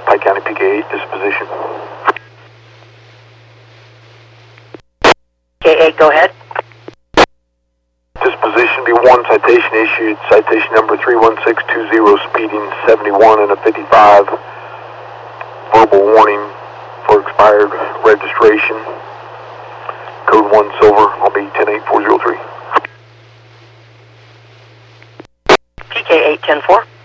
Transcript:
Pike County PK8 disposition. PK8, go ahead. Disposition B1, citation issued, citation number 31620, speeding 71 and a 55. Verbal warning for expired registration. Code 1 silver, I'll be 108-403. PK8, 10-4.